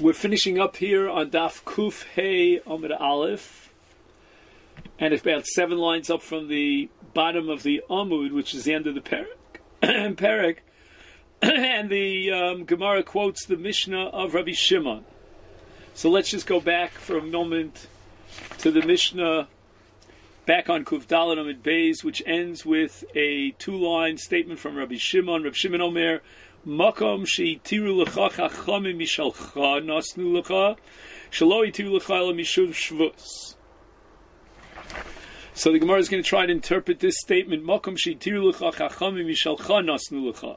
We're finishing up here on Daf Kuf Hey Amud Aleph, and it's about 7 lines up from the bottom of the Amud, which is the end of the Perek. And the Gemara quotes the Mishnah of Rabbi Shimon. So let's just go back for a moment to the Mishnah back on Kuf Dalet Amud Beis, which ends with a 2-line statement from Rabbi Shimon. Rabbi Shimon Omer, Makom she'itiru lecha chachamim mishalcha nasnu lecha shelo itiru lecha ela mishum shvus. So the Gemara is going to try to interpret this statement, Makom she'itiru lecha chachamim mishalcha nasnu lecha.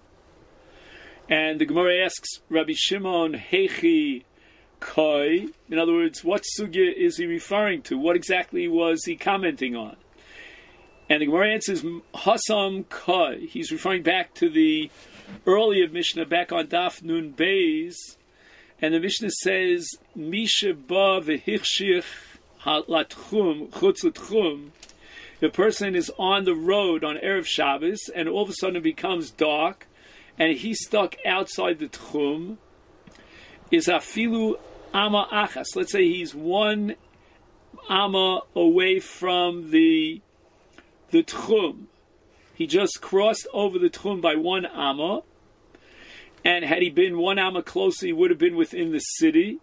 And the Gemara asks Rabbi Shimon, Hechi Koi. In other words, what sugya is he referring to? What exactly was he commenting on? And the Gemara answers, Hasam Koi. He's referring back to the earlier Mishnah, back on Daf Nun Beis. And the Mishnah says, Misha ba v'hichshich latchum, chutz latchum. The person is on the road on Erev Shabbos, and all of a sudden it becomes dark, and he's stuck outside the tchum. Is afilu ama achas. Let's say he's 1 ama away from the tchum. He just crossed over the tchum by 1 amma, and had he been 1 amma closer, he would have been within the city.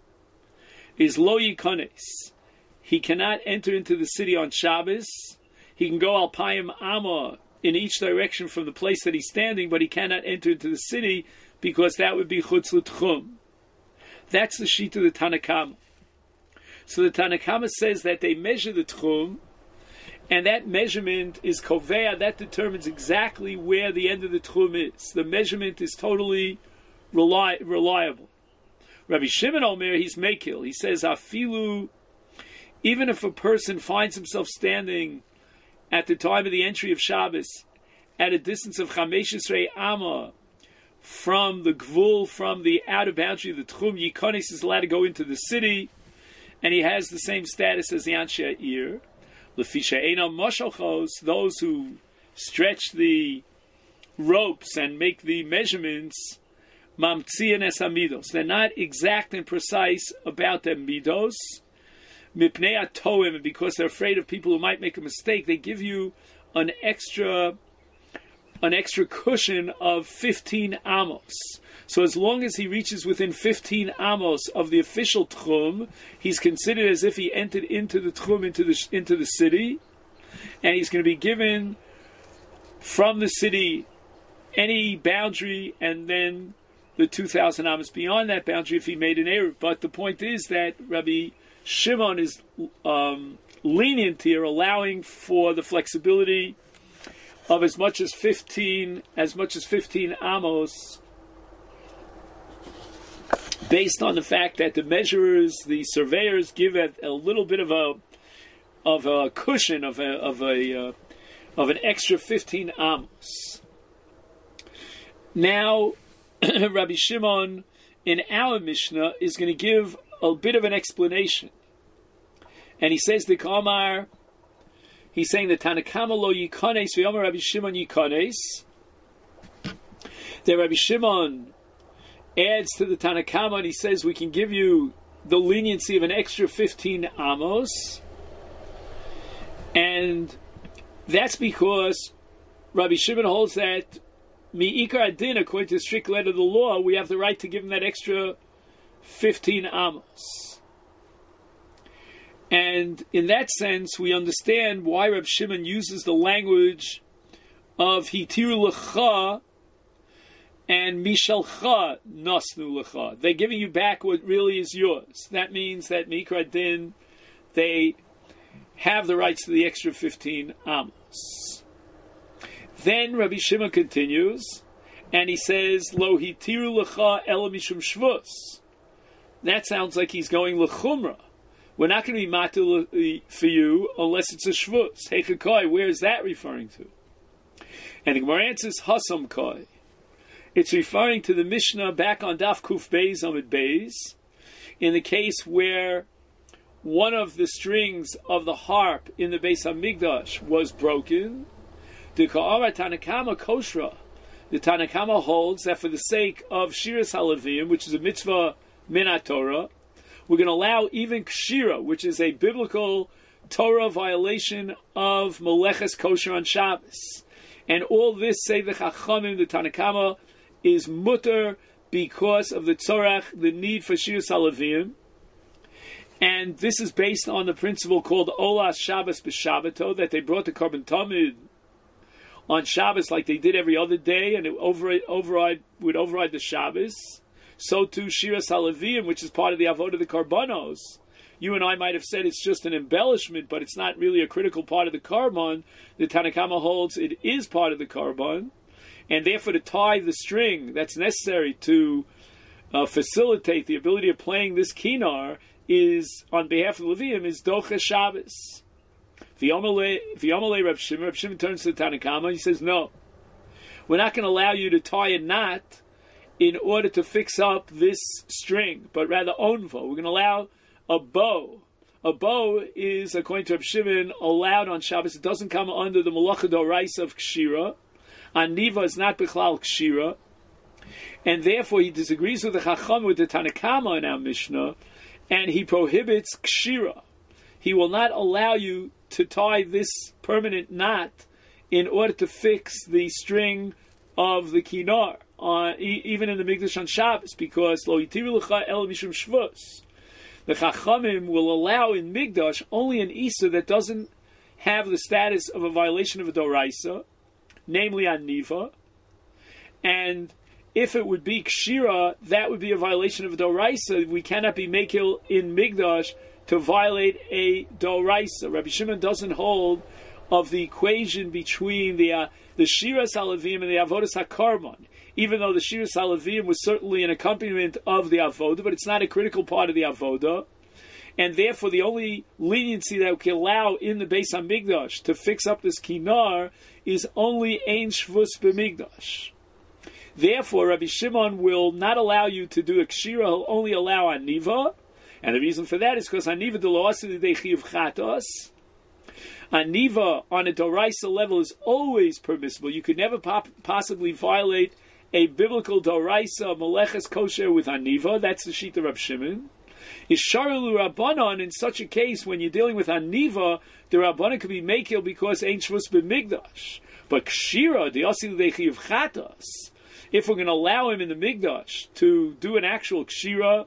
Is lo yikanes. He cannot enter into the city on Shabbos. He can go alpayim amma in each direction from the place that he's standing, but he cannot enter into the city because that would be chutz l'tchum. That's the sheet of the Tanna Kama. So the Tanna Kama says that they measure the tchum, and that measurement is kovea, that determines exactly where the end of the tchum is. The measurement is totally reliable. Rabbi Shimon Omer, he's mekil. He says, afilu, even if a person finds himself standing at the time of the entry of Shabbos at a distance of 15 amma from the gvul, from the outer boundary of the tchum, Yikonis is allowed to go into the city, and he has the same status as the Anshe Ir. Lefisha Eina Moshalchos, those who stretch the ropes and make the measurements, Mamtzian es Amidos. They're not exact and precise about their midos. Mipnei atoim, and because they're afraid of people who might make a mistake, they give you an extra cushion of 15 amos. So as long as he reaches within 15 amos of the official tchum, he's considered as if he entered into the tchum, into the city, and he's going to be given from the city any boundary, and then the 2,000 amos beyond that boundary if he made an error. But the point is that Rabbi Shimon is lenient here, allowing for the flexibility of as much as 15 amos, based on the fact that the measurers, the surveyors, give it a little bit of a cushion of an extra 15 amos. Now, Rabbi Shimon in our Mishnah is going to give a bit of an explanation, and he says the Kamar. He's saying the Tanna Kama lo yikanes v'yomer Rabbi Shimon yikanes. That Rabbi Shimon adds to the Tanna Kama, and he says we can give you the leniency of an extra 15 amos, and that's because Rabbi Shimon holds that mi'ikar adin, according to the strict letter of the law, we have the right to give him that extra 15 amos. And in that sense, we understand why Reb Shimon uses the language of hitiru lecha and mishalcha nasnu lecha. They're giving you back what really is yours. That means that mikra din, they have the rights to the extra 15 amos. Then Rabbi Shimon continues, and he says, Lo hitiru lecha ela mishum shvus. That sounds like he's going lechumra. We're not going to be matil for you unless it's a shvus. Heichakai, where is that referring to? And the Gemara answers, Hasam Kai. It's referring to the Mishnah back on Daf Kuf Beis Amud Beis, in the case where one of the strings of the harp in the Beis Hamikdash was broken. The Ka'ara Tanna Kama Koshra. The Tanna Kama holds that for the sake of Shiras HaLevim, which is a mitzvah Minat Torah. We're going to allow even Kshira, which is a biblical Torah violation of Meleches Kosher on Shabbos. And all this, say the Chachamim, the Tanna Kama, is mutter because of the tzorach, the need for Shiras HaLevim. And this is based on the principle called Olas Shabbos B'Shabbato, that they brought the Korban Tamid on Shabbos like they did every other day, and it would override the Shabbos. So too Shiras HaLevim, which is part of the Avodah of the Karbanos. You and I might have said it's just an embellishment, but it's not really a critical part of the Karban. The Tanna Kama holds it is part of the Karban, and therefore to tie the string that's necessary to facilitate the ability of playing this kinar is, on behalf of the Levium, is Docha Shabbos. V'yomalei Reb Shimon turns to the Tanna Kama, he says, no, we're not going to allow you to tie a knot in order to fix up this string, but rather onvo. We're going to allow a bow. A bow is, according to Reb Shimon, allowed on Shabbos. It doesn't come under the Malacha Doraisa of Kshira. Aniva is not Bechlal Kshira. And therefore he disagrees with the Chacham, with the Tanna Kama in our Mishnah, and he prohibits Kshira. He will not allow you to tie this permanent knot in order to fix the string of the kinar, even in the Mikdash on Shabbos, because Lo Yitiru L'cha El Mishum Shvus. The Chachamim will allow in Mikdash only an Isa that doesn't have the status of a violation of a Doraisa, namely Aniva, and if it would be Kshira, that would be a violation of a Doraisa. We cannot be Mekil in Mikdash to violate a Doraisa. Rabbi Shimon doesn't hold of the equation between the Shiras HaLevim and the Avodas HaKarban, even though the Shiras HaLevim was certainly an accompaniment of the Avodah, but it's not a critical part of the Avodah. And therefore, the only leniency that we can allow in the Beis HaMikdash to fix up this kinar is only Ein Shvus B'Mikdash. Therefore, Rabbi Shimon will not allow you to do a Kshira, he'll only allow Aniva. And the reason for that is because Aniva de lo aseh lidei chiyuv chatos. Aniva on a Doraisa level is always permissible. You could never possibly violate a biblical Doraisa Meleches Kosher with Aniva. That's the Shita Rab Shimon. Isharulu Rabbanon, in such a case, when you're dealing with Aniva, the Rabbanon could be Mekil because Ein Shvus B'Mikdash. But Kshira, the Aseh lidei chiyuv chatos, if we're going to allow him in the Mikdash to do an actual Kshira,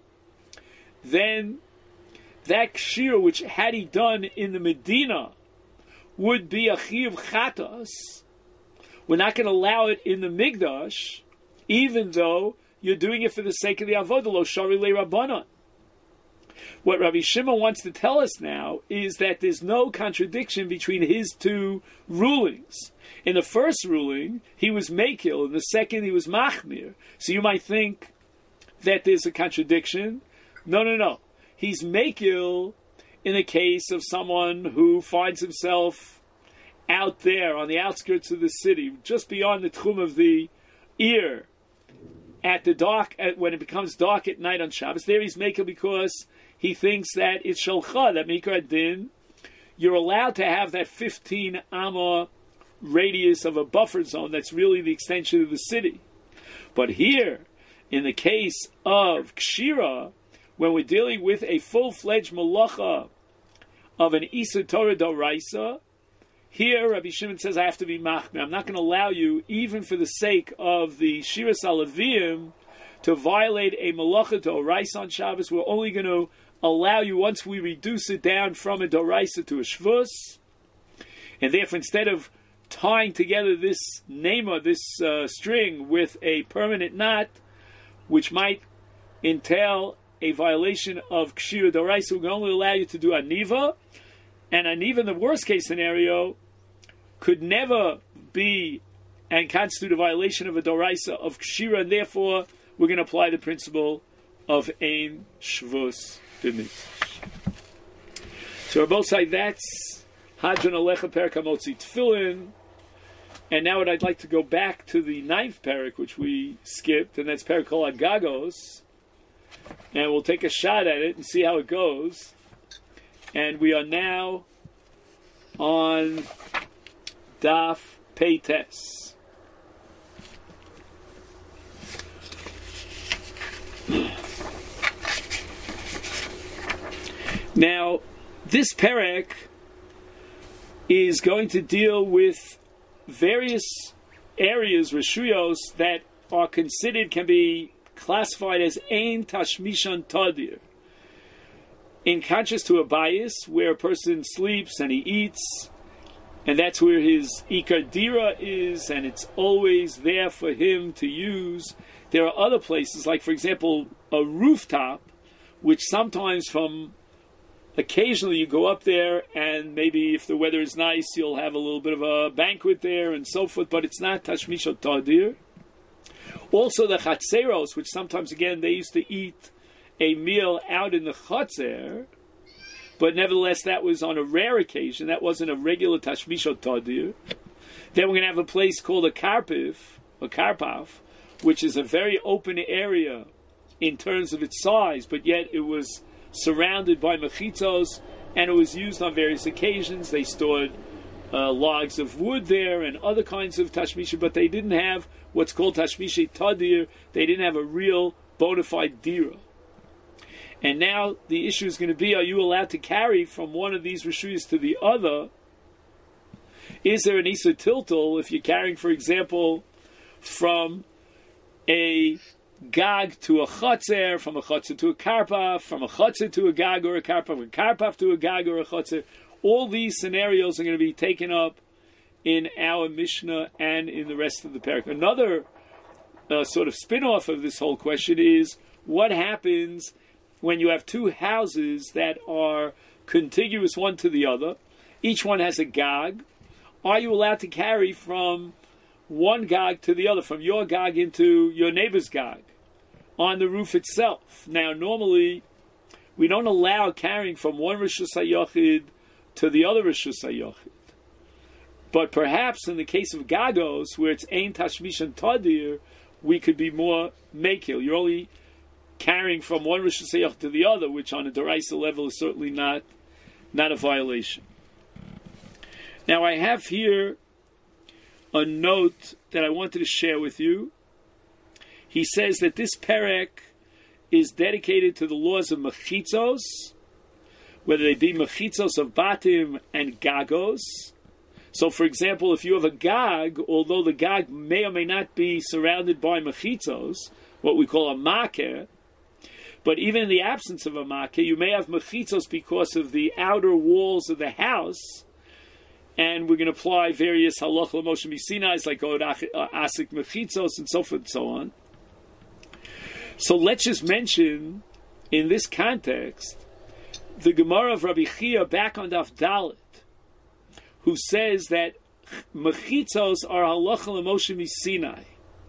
then that Kshira, which had he done in the Medina, would be a Chiyuv Chatas. We're not going to allow it in the Mikdash, even though you're doing it for the sake of the Avodah, lo shari le Rabbanon. What Rabbi Shimon wants to tell us now is that there's no contradiction between his two rulings. In the first ruling, he was Mekil. In the second, he was Machmir. So you might think that there's a contradiction. No. He's Mekil in the case of someone who finds himself out there on the outskirts of the city, just beyond the tchum of the ear, at the dark, when it becomes dark at night on Shabbos. There he's Mekil because he thinks that it's Shalcha, that Mikra Din. You're allowed to have that 15 Amma radius of a buffer zone that's really the extension of the city. But here, in the case of Kshira, when we're dealing with a full-fledged malacha of an Isa Torah Doraisa, here Rabbi Shimon says I have to be machmir. I'm not going to allow you, even for the sake of the Shiras HaLevim, to violate a malacha Doraisa on Shabbos. We're only going to allow you once we reduce it down from a Doraisa to a Shvus. And therefore, instead of tying together this nema, this string, with a permanent knot, which might entail a violation of Kshira Doraisa, we can only allow you to do Aniva. And Aniva, in the worst case scenario, could never be and constitute a violation of a Doraisa of Kshira, and therefore we're going to apply the principle of Ein Shvus B'Mikdash. So we're both saying that's Hadron Alecha Perek HaMotzi Tefillin. And now I'd like to go back to the 9th Perek, which we skipped, and that's Perek Kol HaGagos. And we'll take a shot at it and see how it goes. And we are now on Daf Peites. Now, this perek is going to deal with various areas, reshuyos, that are considered, can be classified as ein tashmishan tadir. In contrast to a bias, where a person sleeps and he eats, and that's where his ikar dira is, and it's always there for him to use. There are other places, like for example, a rooftop, which sometimes occasionally you go up there, and maybe if the weather is nice, you'll have a little bit of a banquet there and so forth, but it's not tashmisha tadir. Also the chatzeros, which sometimes again they used to eat a meal out in the chatzer, but nevertheless, that was on a rare occasion. That wasn't a regular tashmisha tadir. Then we're going to have a place called a karpav, which is a very open area in terms of its size, but yet it was surrounded by mechitzos, and it was used on various occasions. They stored logs of wood there and other kinds of tashmisha, but they didn't have what's called tashmisha tadir. They didn't have a real bona fide dira. And now the issue is going to be, are you allowed to carry from one of these reshuyos to the other? Is there an Isa Tiltal if you're carrying, for example, from a gag to a chotzer, from a chotzer to a karpav, from a chotzer to a gag or a karpav to a gag or a chotzer? All these scenarios are going to be taken up in our Mishnah and in the rest of the parak. Another sort of spin-off of this whole question is, what happens when you have two houses that are contiguous one to the other? Each one has a gag. Are you allowed to carry from one gag to the other, from your gag into your neighbor's gag, on the roof itself? Now, normally, we don't allow carrying from one Rishus HaYochid to the other Rishus HaYochid. But perhaps in the case of gagos, where it's ein tashmishan tadir, we could be more makil. You're only carrying from one Rishus HaYochid to the other, which on a deraisa level is certainly not a violation. Now, I have here a note that I wanted to share with you. He says that this perek is dedicated to the laws of mechitzos, whether they be mechitzos of batim and gagos. So, for example, if you have a gag, although the gag may or may not be surrounded by mechitzos, what we call a maker, but even in the absence of a maker, you may have mechitzos because of the outer walls of the house, and we're going to apply various halach l'moshe misinais like asik mechitzos and so forth and so on. So let's just mention, in this context, the Gemara of Rabbi Chia back on Daf Dalet, who says that mechitzos are halach l'moshe misinai.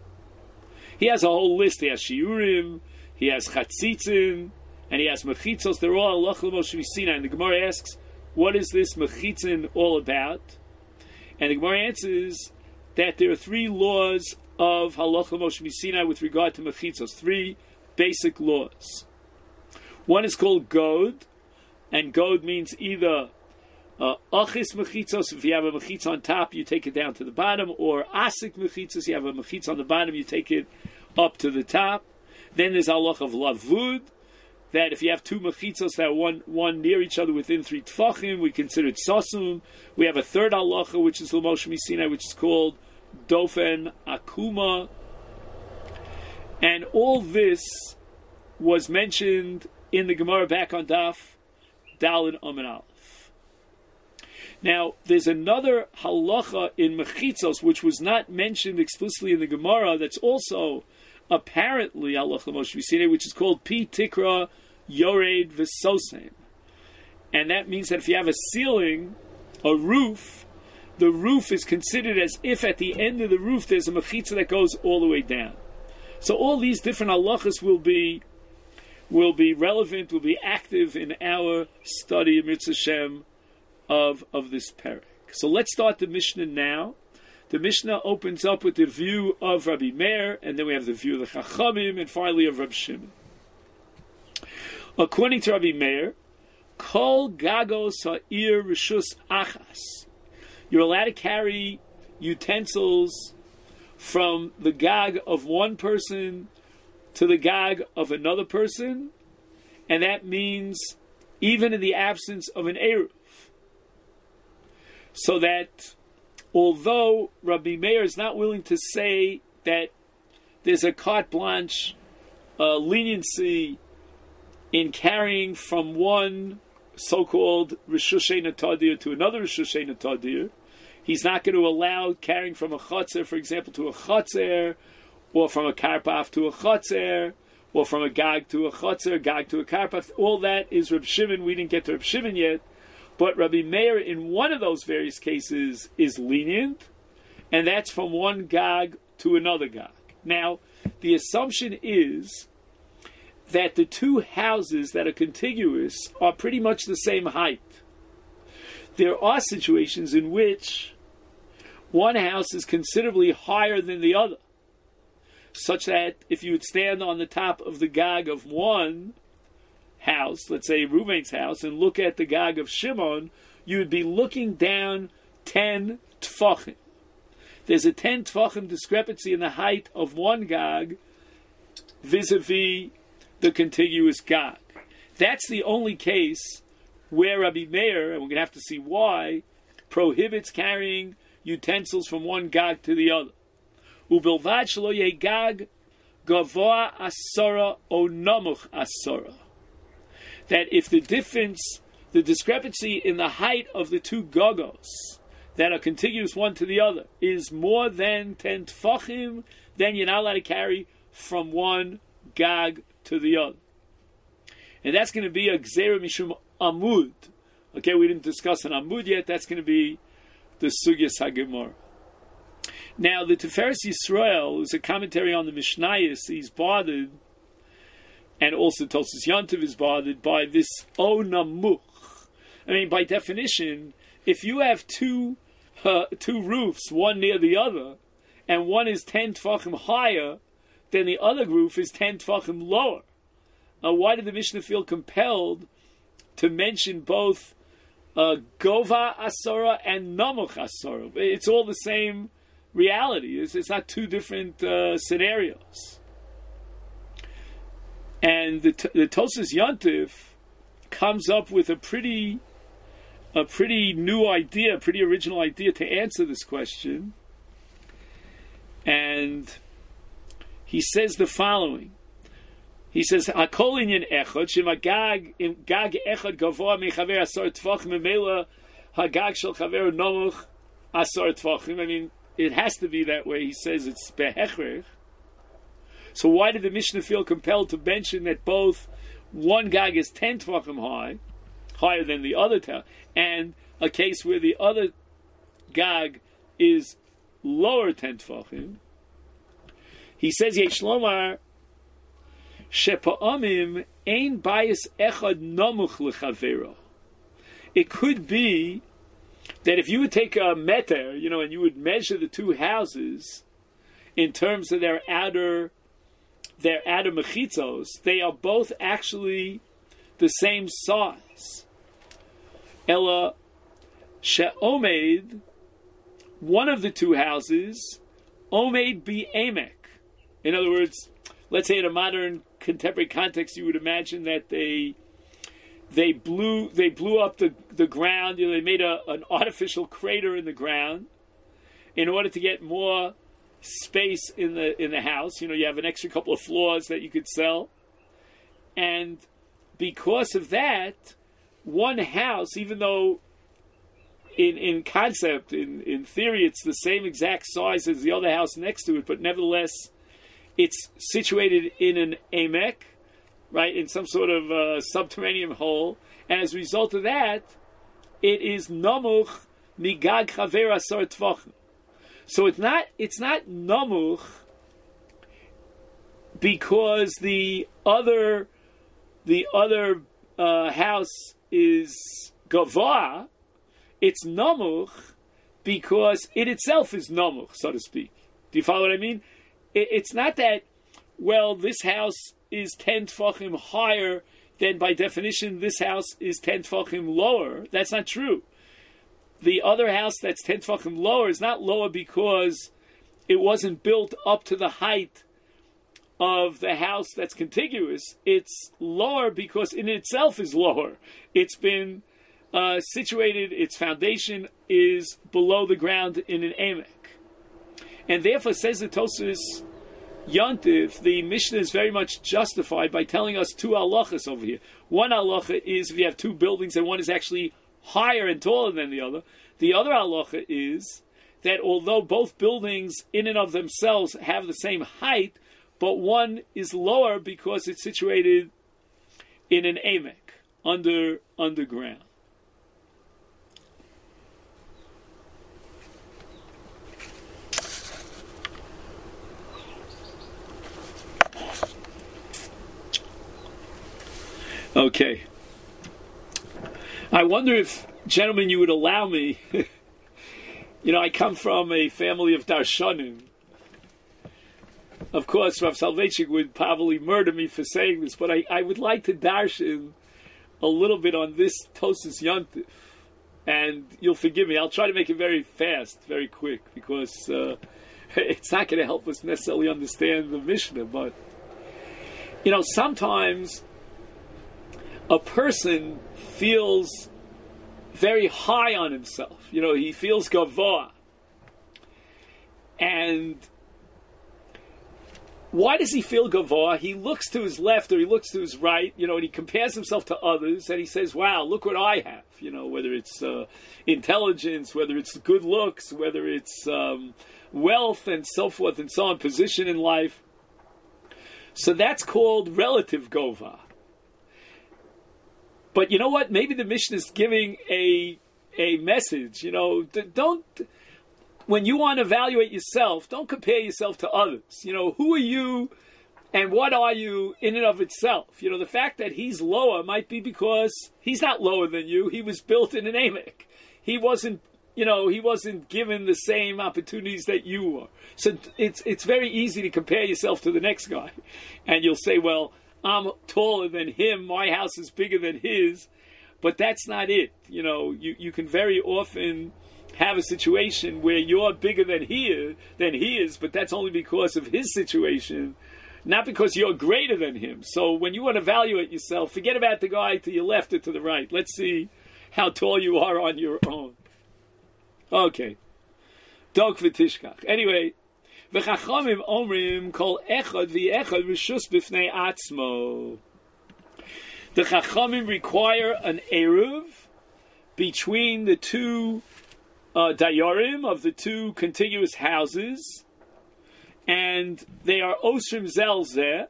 He has a whole list. He has shiurim, he has chatzitzin, and he has mechitzos. They're all halach l'moshe misinai. And the Gemara asks, what is this mechitzin all about? And the Gemara answers that there are three laws of halacha Moshe Misinai with regard to mechitzos. Three basic laws. One is called god, and god means either achis mechitzos. If you have a mechitz on top, you take it down to the bottom, or asik mechitzos. You have a mechitz on the bottom, you take it up to the top. Then there's halacha of lavud, that if you have two mechitzos that are one near each other within 3 tfachim, we consider it sasum. We have a third halacha, which is l'moshe misinai, which is called dofen akuma. And all this was mentioned in the Gemara back on Daf Daled Amud Aleph. Now, there's another halacha in mechitzos, which was not mentioned explicitly in the Gemara, that's also apparently halacha Moshe Misinai, which is called pi tikra yored v'sosem, and that means that if you have a ceiling, a roof, the roof is considered as if at the end of the roof there's a mechitza that goes all the way down. So all these different halachas will be relevant, will be active in our study of Mitzvah Shem of this parak. So let's start the Mishnah now. The Mishnah opens up with the view of Rabbi Meir, and then we have the view of the Chachamim, and finally of Rabbi Shimon. According to Rabbi Meir, Kol Gagos Ha'ir Rishus Achas. You're allowed to carry utensils from the gag of one person to the gag of another person, and that means even in the absence of an Eruv. So that although Rabbi Meir is not willing to say that there's a carte blanche leniency in carrying from one so-called Rishushay Natadir to another Rishushay Natadir, he's not going to allow carrying from a Chotzer, for example, to a Chotzer, or from a Karpaf to a Chotzer, or from a Gag to a Chotzer, Gag to a Karpaf. All that is Reb Shimon. We didn't get to Reb Shimon yet. But Rabbi Meir, in one of those various cases, is lenient, and that's from one Gag to another Gag. Now, the assumption is that the two houses that are contiguous are pretty much the same height. There are situations in which one house is considerably higher than the other, such that if you would stand on the top of the Gag of one house, let's say Reuven's house, and look at the Gag of Shimon, you would be looking down 10 Tfachim. There's a 10 Tfachim discrepancy in the height of one Gag vis-a-vis the contiguous Gag. That's the only case where Rabbi Meir, and we're going to have to see why, prohibits carrying utensils from one Gag to the other. Ubilvad shelo yeh Gag gavoa asora o namuch asora. That if the difference, the discrepancy in the height of the two gogos that are contiguous one to the other is more than 10 tfachim, then you're not allowed to carry from one Gag to the other. And that's going to be a Gzeira Mishum Amud. Okay, we didn't discuss an Amud yet. That's going to be the Sugyas HaGemara. Now, the Tiferes Yisrael is a commentary on the Mishnayos. He's bothered, and also Tosfos Yontiv is bothered by this O Namuch. I mean, by definition, if you have two roofs, one near the other, and one is 10 tefachim higher, then the other roof is 10 tefachim lower. Why did the Mishnah feel compelled to mention both Gova Asora and Namuch Asora? It's all the same reality. It's not two different scenarios. And the Tosfos Yontif comes up with a pretty new idea, a pretty original idea to answer this question. And he says the following. He says, "Hakol inyan echad shema gag echad gavoa mechaver asar tefachim memela hagag shel chaver nomuch asar tefachim." I mean, it has to be that way. He says it's behechrech. So why did the Mishnah feel compelled to mention that both one Gag is 10 tefachim high, higher than the other tower, and a case where the other Gag is lower 10 tefachim? He says, Yesh lomar shepa'amim ein bayis echad namuch lechavero. It could be that if you would take a meter, and you would measure the two houses in terms of their outer mechitzos, they are both actually the same size. Ella she'omed, one of the two houses, omed bi emek. In other words, let's say in a modern contemporary context, you would imagine that they blew up the ground. They made an artificial crater in the ground in order to get more space in the house. You have an extra couple of floors that you could sell, and because of that, one house, even though in concept, in theory, it's the same exact size as the other house next to it, but nevertheless, it's situated in an emek, right, in some sort of subterranean hole, and as a result of that, it is namuch migag chaver asar tvachim. So it's not namuch because the other house is gavah. It's namuch because it itself is namuch, so to speak. Do you follow what I mean? It's not that, well, this house is 10 tefachim higher, then by definition this house is 10 tefachim lower. That's not true. The other house that's 10 tefachim lower is not lower because it wasn't built up to the height of the house that's contiguous, it's lower because in itself is lower. It's been situated, its foundation is below the ground in an emek. And therefore, says the Tosfos Yontif, the Mishnah is very much justified by telling us two halachas over here. One halacha is if you have two buildings and one is actually higher and taller than the other. The other halacha is that although both buildings in and of themselves have the same height, but one is lower because it's situated in an emek, underground. Okay. I wonder if, gentlemen, you would allow me. I come from a family of darshanim. Of course, Rav Soloveitchik would probably murder me for saying this, but I would like to darshan a little bit on this Tosfos Yontif. And you'll forgive me, I'll try to make it very fast, very quick, because it's not going to help us necessarily understand the Mishnah. But, sometimes a person feels very high on himself. He feels gavah. And why does he feel gavah? He looks to his left or he looks to his right, and he compares himself to others, and he says, wow, look what I have. Whether it's intelligence, whether it's good looks, whether it's wealth and so forth and so on, position in life. So that's called relative gavah. But you know what? Maybe the Mishnah is giving a message. Don't, when you want to evaluate yourself, don't compare yourself to others. Who are you and what are you in and of itself? The fact that he's lower might be because he's not lower than you. He was built in an emek. He wasn't given the same opportunities that you were. So it's very easy to compare yourself to the next guy. And you'll say, well, I'm taller than him, my house is bigger than his, but that's not it. You can very often have a situation where you're bigger than he is, but that's only because of his situation, not because you're greater than him. So when you want to evaluate yourself, forget about the guy to your left or to the right. Let's see how tall you are on your own. Okay. Dog v'tishkach. Anyway, v'chachamim omrim kol echad v'echad rishus b'fnei atzmo. The chachamim require an eruv between the two dayarim of the two contiguous houses, and they are osrim zelzeh.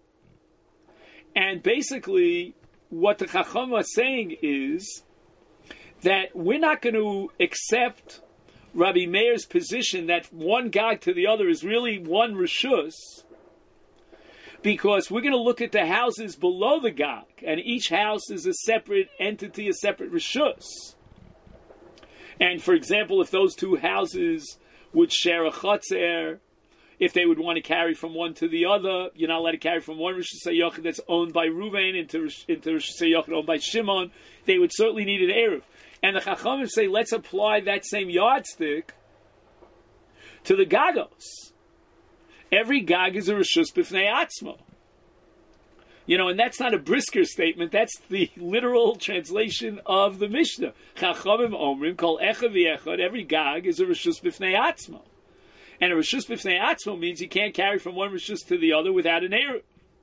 And basically, what the chacham are saying is that we're not going to accept Rabbi Meir's position that one gag to the other is really one rishus, because we're going to look at the houses below the gag, and each house is a separate entity, a separate rishus. And for example, if those two houses would share a chotzer, if they would want to carry from one to the other, you're not allowed to carry from one rishus hayochid that's owned by Reuven into rishus hayochid owned by Shimon. They would certainly need an eruv. And the Chachamim say, let's apply that same yardstick to the Gagos. Every Gag is a Rishus B'fnei Atzmo. And that's not a Brisker statement, that's the literal translation of the Mishnah. Chachamim Omrim, Kol Echad V'Echad, every Gag is a Rishus B'fnei Atzmo. And a Rishus B'fnei Atzmo means you can't carry from one Rishus to the other without an eruv.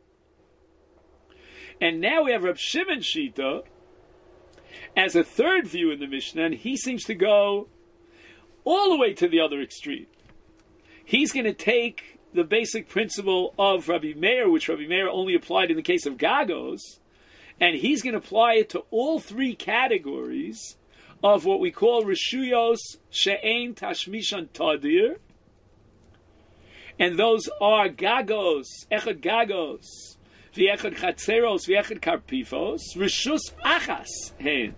And now we have Reb Shimon Shita as a third view in the Mishnah, and he seems to go all the way to the other extreme. He's going to take the basic principle of Rabbi Meir, which Rabbi Meir only applied in the case of Gagos, and he's going to apply it to all three categories of what we call Rishuyos She'ein Tashmishan Tadir, and those are Gagos, Echad Gagos, V'echad Chatzeros, V'echad Karpifos, Rishus Achas Hen.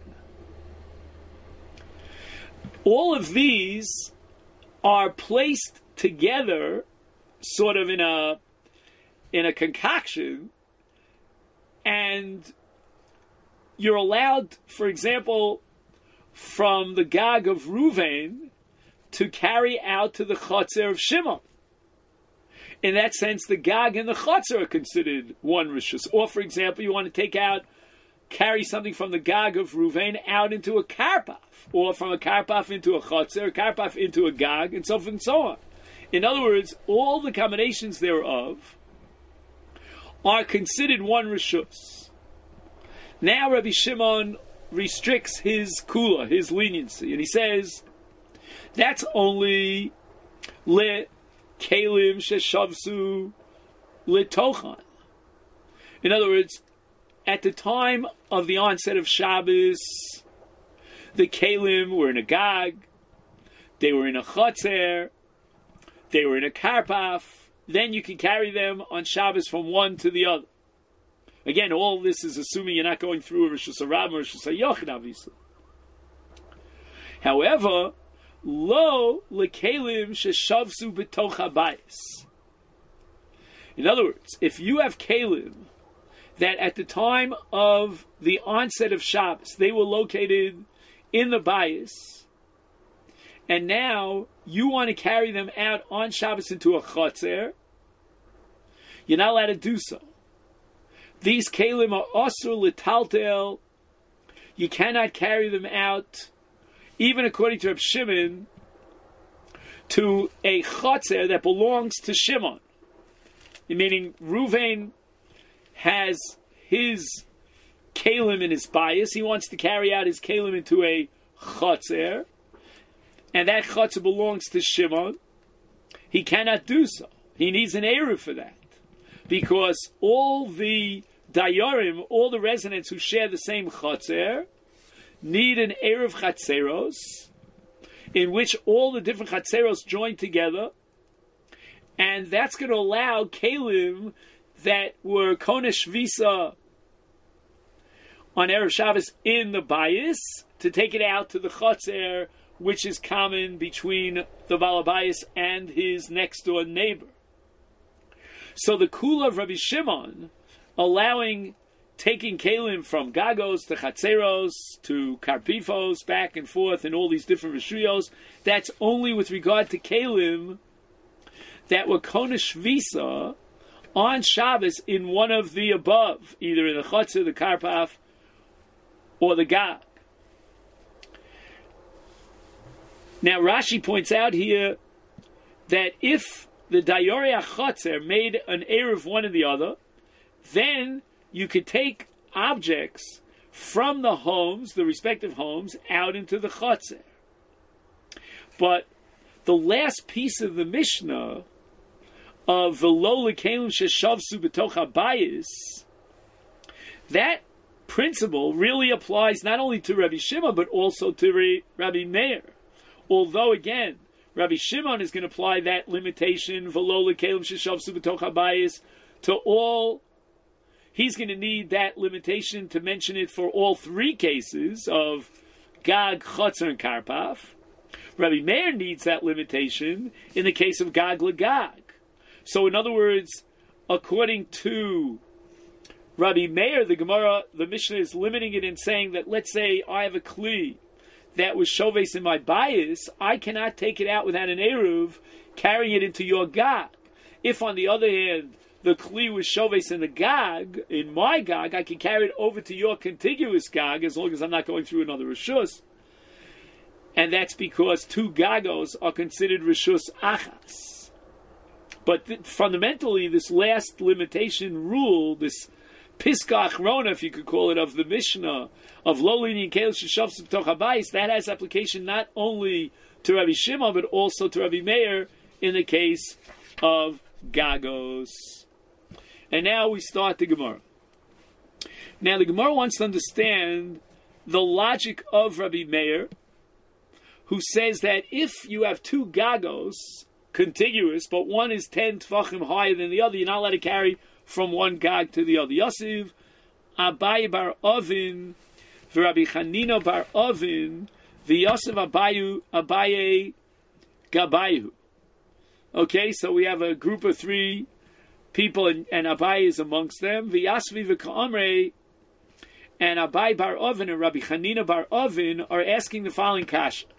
All of these are placed together, sort of in a concoction, and you're allowed, for example, from the Gag of Reuven to carry out to the Chotzer of Shimon. in that sense, the Gag and the Chotzer are considered one Rishus. Or, for example, you want to carry something from the Gag of Ruvain out into a Karpaf, or from a Karpaf into a Chotzer, a Karpaf into a Gag, and so forth and so on. In other words, all the combinations thereof are considered one Rishus. Now Rabbi Shimon restricts his kula, his leniency, and he says, that's only le kelim sheshavsu letochan. In other words, at the time of the onset of Shabbos, the kelim were in a gag, they were in a chotzer, they were in a karpaf. Then you can carry them on Shabbos from one to the other. Again, all this is assuming you're not going through a Rosh Hashanah or Rosh Hashanah, obviously. However, lo lekelim sheshavsu b'toch habayis. In other words, if you have kelim that at the time of the onset of Shabbos they were located in the bayis, and now you want to carry them out on Shabbos into a chotzer, you're not allowed to do so. These kelim are asur l'taltel. You cannot carry them out, even according to Reb Shimon, to a chotzer that belongs to Shimon. Meaning, Ruvain has his kelim in his bias. He wants to carry out his kelim into a chotzer, and that chotzer belongs to Shimon. He cannot do so. He needs an eruv for that, because all the dayarim, all the residents who share the same chotzer, need an eruv chatzeros, in which all the different chatzeros join together, and that's going to allow kelim that were konesh visa on Erev Shabbos in the bayis to take it out to the chotzer, which is common between the balabayis and his next door neighbor. So the kula of Rabbi Shimon, allowing taking kelim from gagos to chatzeros to karpifos, back and forth, and all these different rishuyos, that's only with regard to kelim that were konesh visa on Shabbos in one of the above, either in the chotzer, the karpaf, or the gag. Now Rashi points out here that if the dayori achotzer made an eruv one or the other, then you could take objects from the homes, the respective homes, out into the chotzer. But the last piece of the Mishnah of the lo lekelim sheshavsu b'toch habayis, that principle really applies not only to Rabbi Shimon but also to Rabbi Meir. Although again, Rabbi Shimon is going to apply that limitation v'lo lekelim sheshavsu b'toch habayis to all. He's going to need that limitation to mention it for all three cases of Gag, Chotzer, and Karpaf. Rabbi Meir needs that limitation in the case of Gag l'Gag. So in other words, according to Rabbi Meir, the Gemara, the Mishnah is limiting it in saying that, let's say I have a kli that was shoves in my bias, I cannot take it out without an eruv, carrying it into your Gag. If on the other hand, the kli was shoves in the Gag, in my Gag, I can carry it over to your contiguous Gag as long as I'm not going through another Rishus. And that's because two Gagos are considered Rishus Achas. But fundamentally, this last limitation rule, this Piska Achrona, if you could call it, of the Mishnah, of Lo Linyan Keil Sheshavsu B'toch habayis, that has application not only to Rabbi Shimon, but also to Rabbi Meir in the case of Gagos. And now we start the Gemara. Now the Gemara wants to understand the logic of Rabbi Meir, who says that if you have two Gagos, contiguous, but one is 10 tefachim higher than the other, you're not allowed to carry from one Gag to the other. Yosiv, Abaye bar Ovin, v'Rabbi Chanina bar Ovin, v'Yosef Abaye Gabayu. Okay, so we have a group of three people, and Abaye is amongst them. V'Yasvi v'Ka'amrei, and Abaye bar Ovin and Rabbi Chanina bar Ovin are asking the following kasha.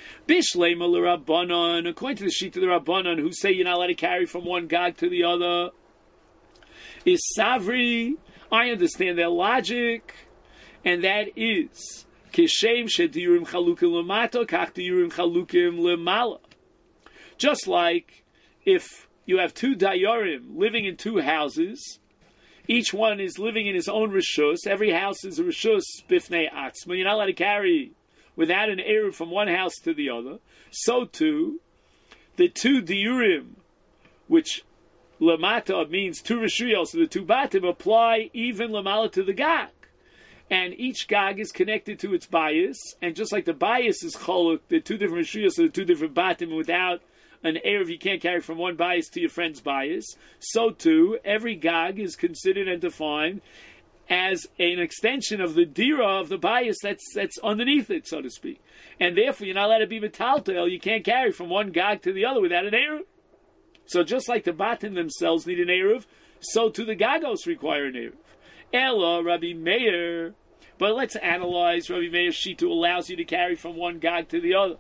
Bishlema l'Rabbanan, according to the sheet of the Rabbanan, who say you're not allowed to carry from one gag to the other, is Savri. I understand their logic, and that is Kishem shediurim chalukim lemato kach diurim chalukim lemala. Just like if you have two dayarim living in two houses, each one is living in his own rishus. Every house is a rishus bifnei atzma. You're not allowed to carry without an eruv from one house to the other. So too, the two diurim, which lamata means two rishuyos, so the two batim apply even lamala to the gag. And each gag is connected to its bias, and just like the bias is choluk, the two different rishuyos, so the two different batim, without an eruv you can't carry from one bias to your friend's bias. So too, every gag is considered and defined as an extension of the dira of the bias that's underneath it, so to speak. And therefore, you're not allowed to be metaltel. You can't carry from one gag to the other without an eruv. So just like the batim themselves need an eruv, so too the gagos require an eruv. Ella, Rabbi Meir, but let's analyze Rabbi Meir's shita allows you to carry from one gag to the other.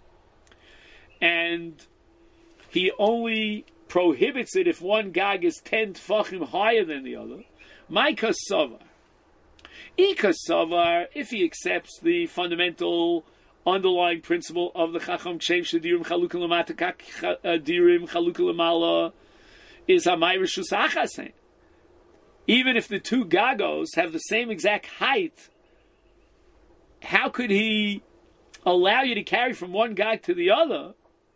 And he only prohibits it if one gag is 10 tfachim higher than the other. Maika Savar. Ika Savar, if he accepts the fundamental underlying principle of the Chacham Kshem Shedirim Chalukim Lamata Kak Dirim Chalukim Lamala, is Amay Rishus Achasen. Even if the two gagos have the same exact height, how could he allow you to carry from one gag to the other?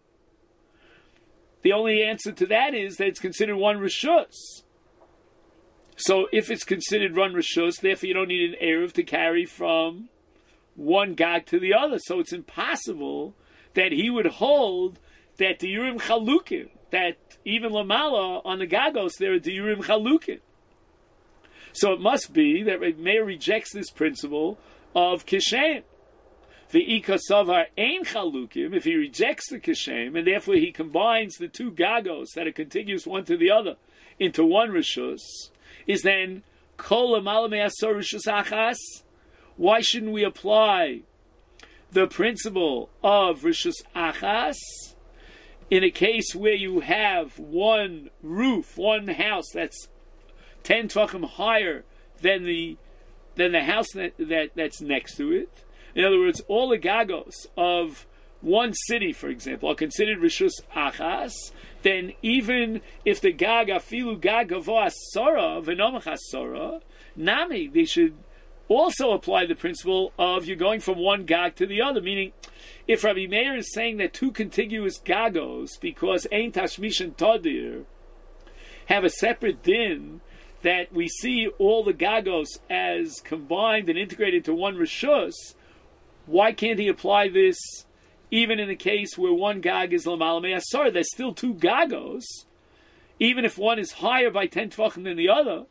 The only answer to that is that it's considered one rishus. So if it's considered one rishus, therefore you don't need an eruv to carry from one gag to the other. So it's impossible that he would hold that the diurim chalukim, that even lamala on the gagos there are diurim chalukim. So it must be that Meir rejects this principle of kishem. The ika savar ein chalukim, if he rejects the kishem, and therefore he combines the two gagos that are contiguous one to the other into one rishus, is then kol lamala me'asor rishus achas. Why shouldn't we apply the principle of rishus achas in a case where you have one roof, one house that's 10 tvachim higher than the house that's next to it? In other words, all the gagos of one city, for example, are considered rishus achas. Then even if the gag afilu gag gavo asora v'nomach asora, nami, they should also apply the principle of you're going from one gag to the other. Meaning, if Rabbi Meir is saying that two contiguous gagos, because ein tashmish and tadir, have a separate din, that we see all the gagos as combined and integrated into one rishus, why can't he apply this even in the case where one gag is l'mal me'asar? There's still two gagos, even if one is higher by 10 tvachim than the other.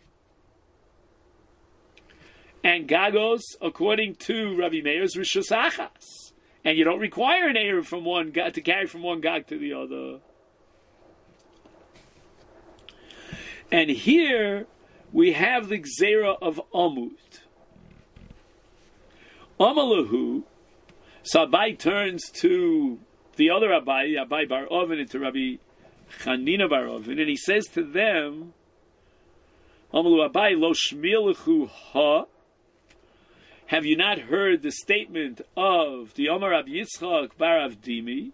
And gagos, according to Rabbi Meir, is rishus achas, and you don't require an eruv from one gag to carry from one gag to the other. And here we have the gzera of Amud. Amalahu. So Abai turns to the other Abai Bar Oven, and to Rabbi Chanina Bar Oven, and he says to them, Amalu Abai lo shmielechu ha. Have you not heard the statement of the Omar Rabbi Yitzchak Bar Avdimi,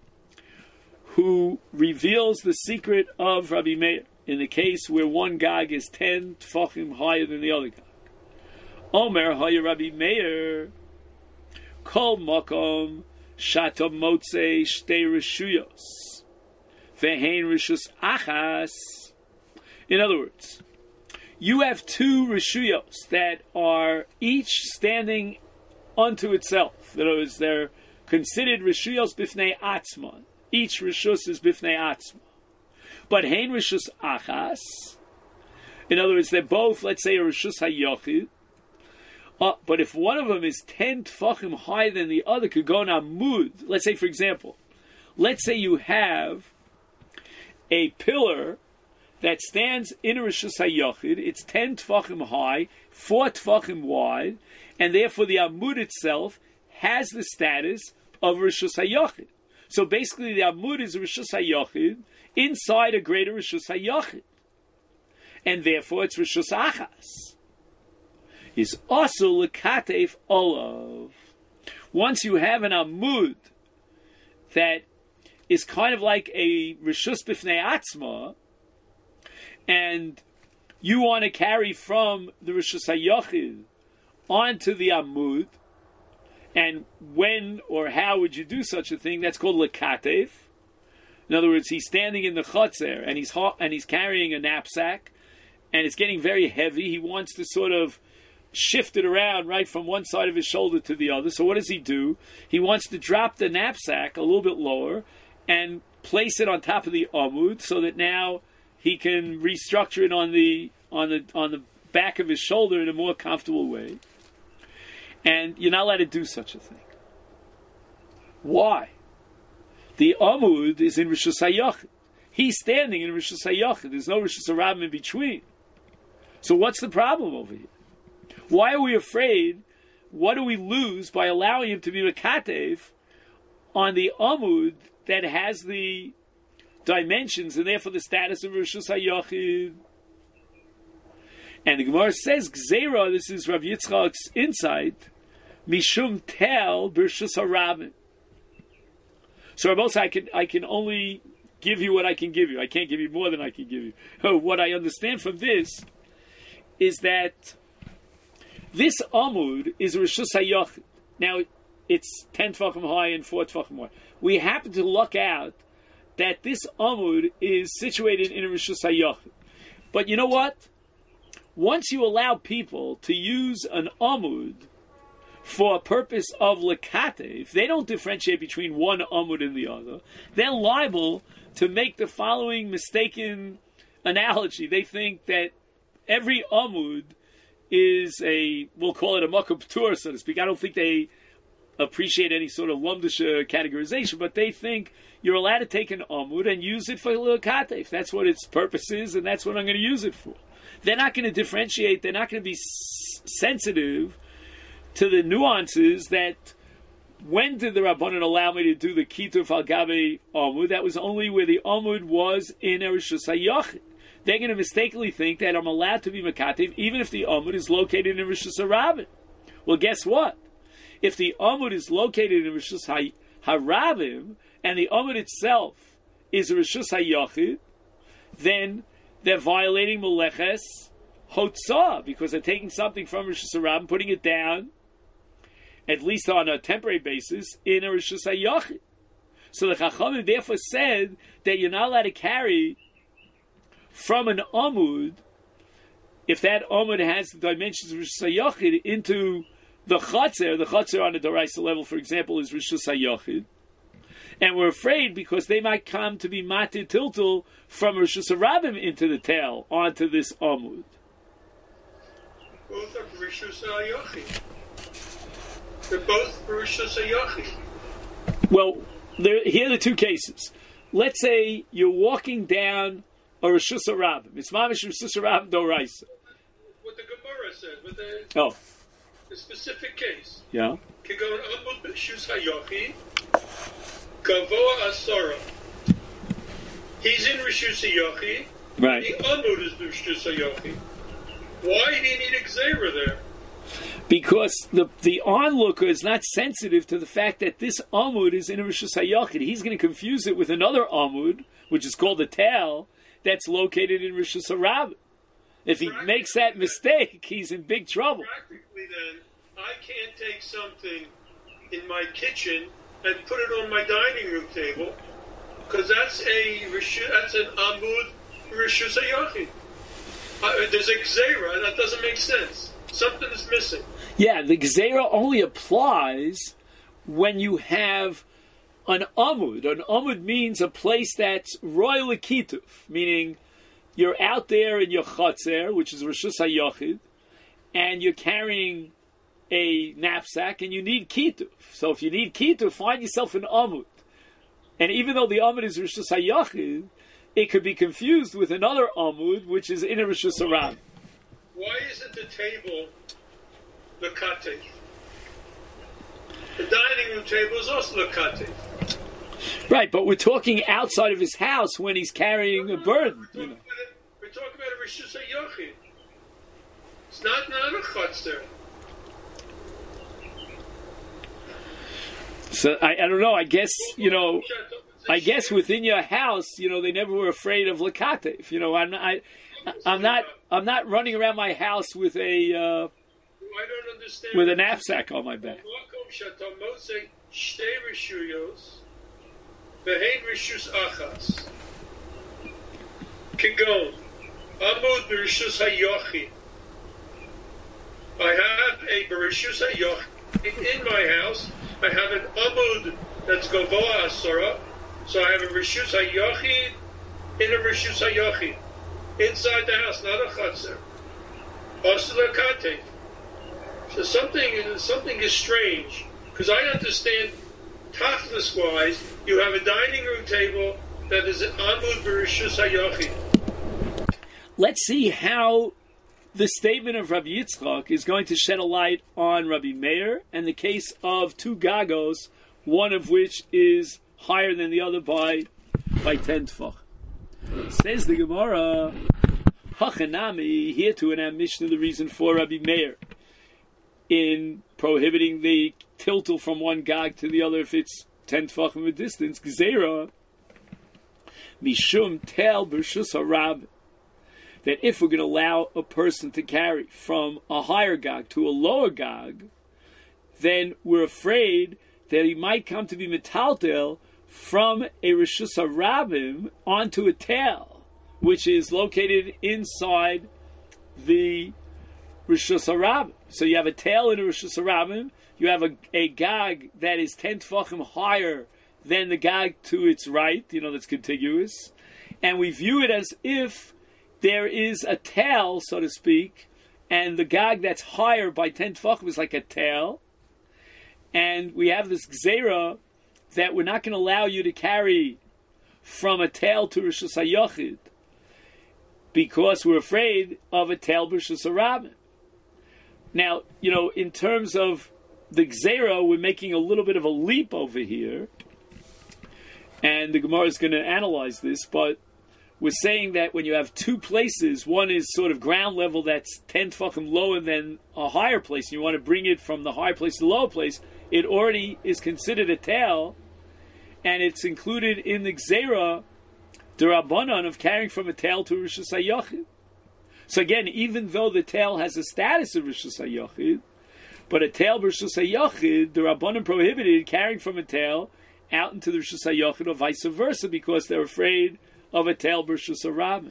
who reveals the secret of Rabbi Meir in the case where one gag is 10 tfachim higher than the other gag? Omer haya Rabbi Meir kol makom shata motzei shtei rishuyos vehein rishus achas. In other words, you have two rishuyos that are each standing unto itself. In other words, they're considered rishuyos bifnei atzma. Each rishus is bifnei atzma. But hein rishus achas. In other words, they're both, let's say, a rishus hayochid. But if one of them is 10 tfachim higher than the other, could go on amud. Let's say, for example, let's say you have a pillar that stands in a rishus hayochid. It's 10 tfachim high, 4 tfachim wide, and therefore the amud itself has the status of Rishus HaYachid. So basically the Amud is Rishus HaYachid inside a greater Rishus HaYachid. And therefore it's Rishus Achas. Is also Lekatef Olav. Once you have an Amud that is kind of like a Rishus Bifnei Atzma, and you want to carry from the Rishus HaYachid onto the Amud, and when or how would you do such a thing? That's called Lekatef. In other words, he's standing in the Chotzer, and he's carrying a knapsack, and it's getting very heavy. He wants to sort of shift it around right from one side of his shoulder to the other. So what does he do? He wants to drop the knapsack a little bit lower and place it on top of the Amud so that now he can restructure it on the back of his shoulder in a more comfortable way. And you're not allowed to do such a thing. Why? The Amud is in Rishus HaYachid. He's standing in Rishus HaYachid. There's no Rishus HaRabim in between. So what's the problem over here? Why are we afraid? What do we lose by allowing him to be Mekatev on the Amud that has the dimensions and therefore the status of Rishus HaYachid? And the Gemara says, Gzeira, this is Rav Yitzchak's insight, Mishum Tel B'Rishus HaRabim. So Rabbi, I can only give you what I can give you. I can't give you more than I can give you. What I understand from this is that this Amud is Rishus HaYachid. Now, it's 10 Tvachim high and 4 Tvachim wide. We happen to luck out that this Amud is situated in a Rishus HaYachid. But you know what? Once you allow people to use an Amud for a purpose of Lekatev, they don't differentiate between one Amud and the other. They're liable to make the following mistaken analogy. They think that every Amud is we'll call it a Makom P'tur, so to speak. I don't think they appreciate any sort of Lumdisha categorization, but they think you're allowed to take an Amud and use it for Lekatev. That's what its purpose is, and that's what I'm going to use it for. They're not going to differentiate, they're not going to be sensitive to the nuances that when did the Rabbanan allow me to do the Kituf al Gabe Amud? That was only where the Amud was in Rishus HaYachid. They're going to mistakenly think that I'm allowed to be Mekatev even if the Amud is located in Rishus HaRabim. Well, guess what? If the Amud is located in Rishus HaRabim and the Amud itself is Rishus HaYachid, then they're violating Meleches Hotzah because they're taking something from Rishus HaRabim, putting it down, at least on a temporary basis, in a Rishus HaYachid. So the Chachamim therefore said that you're not allowed to carry from an Amud, if that Amud has the dimensions of Rishus HaYachid, into the Chatzer on the Doraisa level, for example, is Rishus HaYachid. And we're afraid because they might come to be Matir Tiltul from Rishus HaRabim into the tail, onto this Amud. Both are Rishus HaYachid. They're both Rishus HaYachid. Well, here are the two cases. Let's say you're walking down a Rishus HaRabim. It's Mamish Rishus HaRabim Doraisa. What the Gemara said, but the specific case. Yeah. Kigon Amud Rishus HaYachid, Gavoa Asara. He's in Rishus HaYachid. Right. The Amud is Rishus HaYachid. Why do you need a Gzeira there? Because the onlooker is not sensitive to the fact that this Amud is in a Rishus HaYachid. He's going to confuse it with another Amud, which is called the tail, that's located in Rishus HaRabim. If he makes that mistake, he's in big trouble. Practically then, I can't take something in my kitchen and put it on my dining room table, because that's an Amud Rishus HaYachid. There's a Gzeira, that doesn't make sense. Something is missing. Yeah, the Gzeira only applies when you have an Amud. An Amud means a place that's royal Kituf, meaning you're out there in your Chatzer, which is Rishus HaYachid, and you're carrying a knapsack and you need Kituf. So if you need Kituf, find yourself an Amud. And even though the Amud is Rishus HaYachid, it could be confused with another Amud, which is in a Rishus HaRabim. Why isn't the table the Katef? The dining room table is also lakatev. Right, but we're talking outside of his house when he's carrying a burden. We're talking about a rishus hayochid. It's not a chutzner. So I don't know. I guess I guess within your house, they never were afraid of lakatev. I'm not running around my house with a I don't understand. With a knapsack on my back. Behein rishus achas. Kigon. Amud berishus hayochid. I have a berishus hayochid in my house. I have an amud that's govoa asara. So I have a rishus hayochid in a rishus hayochid. Inside the house, not a chutzner. Asla katev. So something is strange. Because I understand, tachlis-wise, you have a dining room table that is an amud berishus hayochid. Let's see how the statement of Rabbi Yitzchak is going to shed a light on Rabbi Meir and the case of two gagos, one of which is higher than the other by 10 tefach. Says the Gemara, Hachanami, here to an Mishnah, the reason for Rabbi Meir in prohibiting the tiltal from one gag to the other if it's 10 tefachim of distance, Gzeira, Mishum tel b'rshus harab, that if we're going to allow a person to carry from a higher gag to a lower gag, then we're afraid that he might come to be metaltel from a reshus harabim onto a tail, which is located inside the reshus harabim. So you have a tail in a reshus harabim, you have a gag that is 10 tefachim higher than the gag to its right, that's contiguous, and we view it as if there is a tail, so to speak, and the gag that's higher by 10 tefachim is like a tail, and we have this gzeira that we're not going to allow you to carry from a tail to Rishus HaYochid because we're afraid of a tail Rishus HaRabim. Now, in terms of the gzeira, we're making a little bit of a leap over here, and the Gemara is going to analyze this, but we're saying that when you have two places, one is sort of ground level that's 10 tefachim lower than a higher place, and you want to bring it from the higher place to the lower place, it already is considered a tail, and it's included in the gzeira, the Rabbanan, of carrying from a tail to Rishus HaYochid. So again, even though the tail has a status of Rishus HaYochid, but a tail Rishus HaYochid, the Rabbanan prohibited carrying from a tail out into the Rishus HaYochid or vice versa because they're afraid of a tail Rishus HaRabim.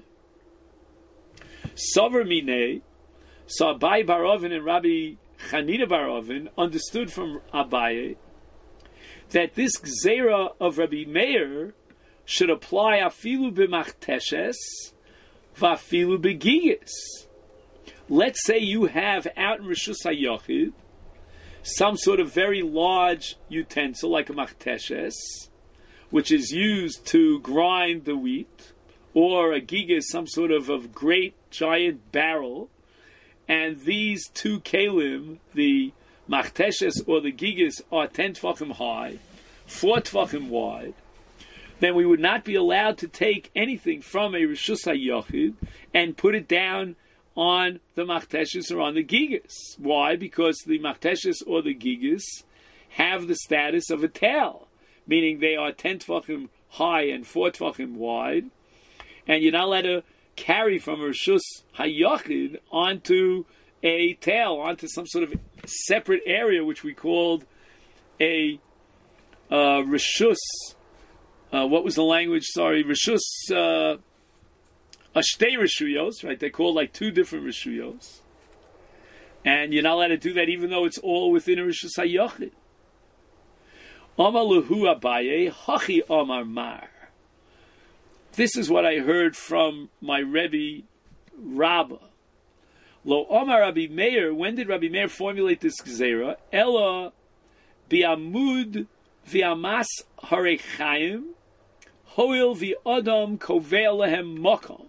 Sover Minei, so Abaye bar Ovin and Rabbi Chanina bar Ovin understood from Abaye that this gzeira of Rabbi Meir should apply afilu b'machteshes v'afilu b'gigis. Let's say you have out in Rishus HaYochid some sort of very large utensil like a machteshes, which is used to grind the wheat, or a gigis, some sort of great giant barrel, and these two kalim, the machteshes or the gigis, are 10 tefachim high, 4 tefachim wide, then we would not be allowed to take anything from a Rishus HaYochid and put it down on the machteshes or on the gigis. Why? Because the machteshes or the gigis have the status of a tail, meaning they are 10 tefachim high and 4 tefachim wide, and you're not allowed to carry from a Rishus HaYochid onto a tail, onto some sort of separate area, which we called a Rishus. What was the language? Sorry, Rishus. Ashtei Rishuyos, right? They call like two different Rishuyos. And you're not allowed to do that even though it's all within a Rishus HaYochid. Amar Lahu Abaye, Hachi Amar Mar. This is what I heard from my Rebbe Rabbah. Lo Amar Rabbi Meir, when did Rabbi Meir formulate this Gezerah? Ella bi'amud v'amas harechayim hoil v'adam kovel lehem makom.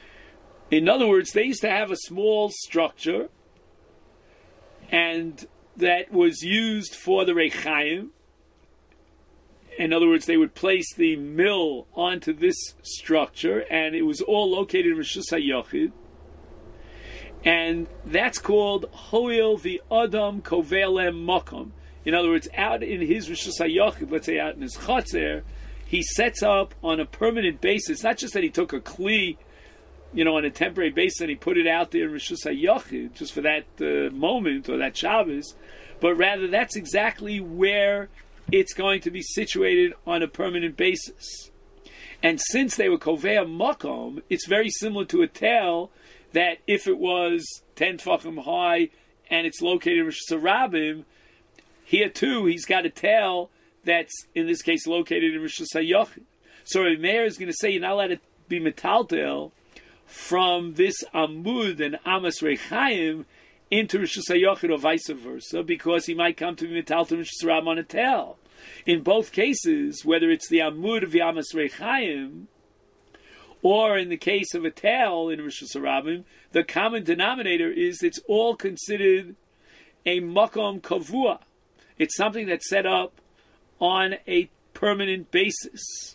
In other words, they used to have a small structure, and that was used for the Rechaim. In other words, they would place the mill onto this structure, and it was all located in Rishus HaYochid. And that's called Hoil v'Adam Kovelem Makom. In other words, out in his Rishus HaYochid, let's say out in his Chatzer, he sets up on a permanent basis, not just that he took a Kli, on a temporary basis and he put it out there in Rishus HaYochid, just for that moment, or that Shabbos, but rather that's exactly where it's going to be situated on a permanent basis. And since they were Kovea Makom, it's very similar to a tail that if it was 10 Tfachim high and it's located in Rosh Hashanah, here too he's got a tail that's, in this case, located in Rosh Hashanah. So Rabbi Meir is going to say you're not allowed to be metaltel from this Amud and Amas Rechaim into Rosh Hashanah or vice versa, because he might come to be metaltel Rosh Hashanah on a tail. In both cases, whether it's the Amud of the Amas Rechaim, or in the case of a tail in Rosh Hashanah, the common denominator is it's all considered a makom kavua. It's something that's set up on a permanent basis.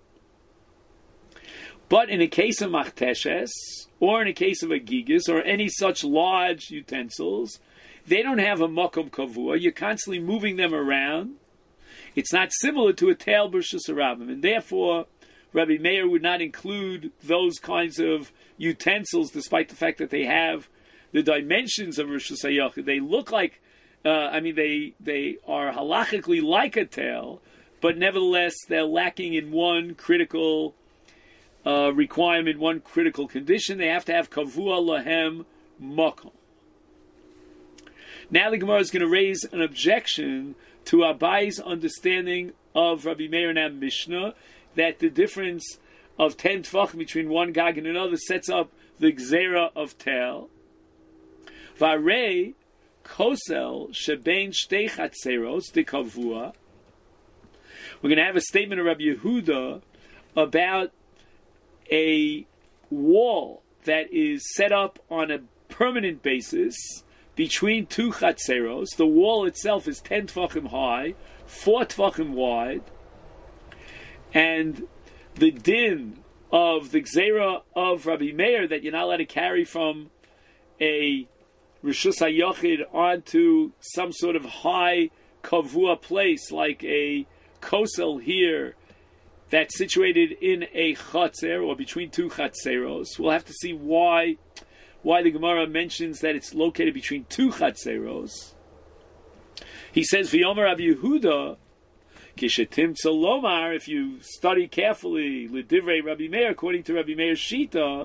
But in a case of machteshes, or in a case of a gigas, or any such large utensils, they don't have a makom kavua. You're constantly moving them around. It's not similar to a tail b'Rosh Hashanah, and therefore Rabbi Meir would not include those kinds of utensils, despite the fact that they have the dimensions of Rosh Hashanah. They look like, they are halachically like a tail, but nevertheless they're lacking in one critical requirement, one critical condition. They have to have kavua lahem makom. Now the Gemara is going to raise an objection to Abai's understanding of Rabbi Meir and our Mishnah, that the difference of 10 tfachim between one gag and another sets up the gzera of tel. Varei kosel shebein shtei chatzeros de kavua. We're going to have a statement of Rabbi Yehuda about a wall that is set up on a permanent basis between two chatzeros. The wall itself is 10 tfachim high, 4 tfachim wide, and the din of the gzera of Rabbi Meir that you're not allowed to carry from a Rishus HaYochid onto some sort of high kavua place like a kosel here that's situated in a chatzer or between two chatzeros. We'll have to see why the Gemara mentions that it's located between two chatzeros. He says, V'yomer Rabbi Yehuda, Kishetim Tzolomar, if you study carefully, L'divrei Rabbi Meir, according to Rabbi Meir's Shita,